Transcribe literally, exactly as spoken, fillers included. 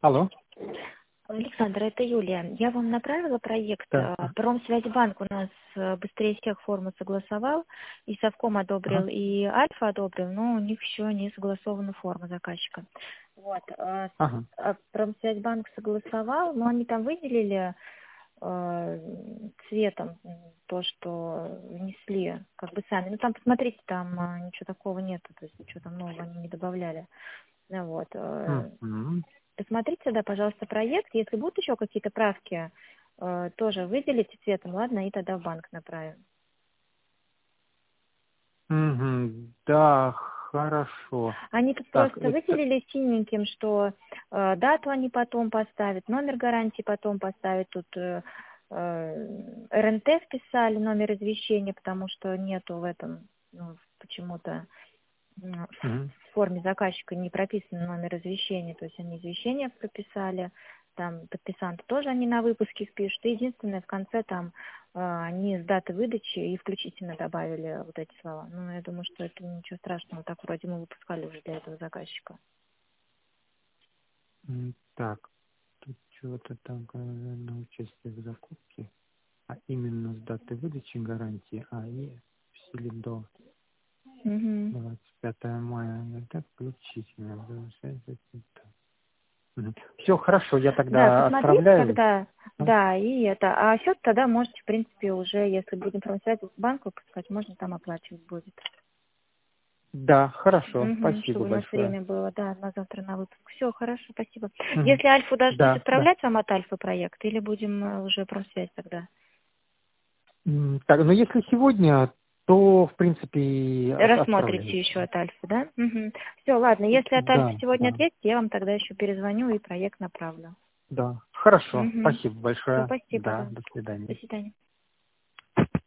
Алло. Александр, это Юлия. Я вам направила проект. Да. Промсвязьбанк у нас э, быстрее всех форму согласовал, и Совком одобрил, Ага. и Альфа одобрил, но у них еще не согласована форма заказчика. Вот. э, Ага. а Промсвязьбанк согласовал, но они там выделили э, цветом м, то, что внесли как бы сами. Ну там посмотрите, там э, ничего такого нету, то есть ничего там нового они не добавляли. Ну, вот. э, Мгм. Посмотрите, да, пожалуйста, проект. Если будут еще какие-то правки, э, тоже выделите цветом, ладно, и тогда в банк направим. Мгм. Да, хорошо. Они тут Так, просто это... выделили синеньким, что э, дату они потом поставят, номер гарантии потом поставят. Тут э, э, эр эн тэ вписали, номер извещения, потому что нету в этом, ну, почему-то м, Мгм. в форме заказчика не прописан номер извещения, то есть они извещение прописали, там подписанты тоже они на выпуске пишут. И единственное, в конце там э, они с даты выдачи и включительно добавили вот эти слова. Ну, я думаю, что это ничего страшного, так вроде мы выпускали уже для этого заказчика. М, Так, тут чего-то там э, на участие в закупке, а именно с даты выдачи гарантии, а и в силе до Угу. двадцать пятого мая. Это включительно. Все хорошо, я Да, тогда посмотрите отправляю. тогда, Ну, да, и это, а счет тогда можете, в принципе, уже, если будем промысляться с банку выпускать, можно там оплачивать будет. Да, хорошо, Угу, спасибо чтобы у нас большое. время было, да, на завтра на выпуск. Все, хорошо, спасибо. Мгм. Если Альфу должны Да, да. отправлять вам от Альфы проект, или будем э, уже промсвязь тогда? М, Так, ну если сегодня, то, в принципе, от- Рассмотрите отправляйте. еще от Альфы, да? Угу. Все, ладно, если от Альфы Да, сегодня да, ответите, я вам тогда еще перезвоню и проект направлю. да. Хорошо, Угу. спасибо Все, большое. спасибо, Да, да. до До свидания. свидания.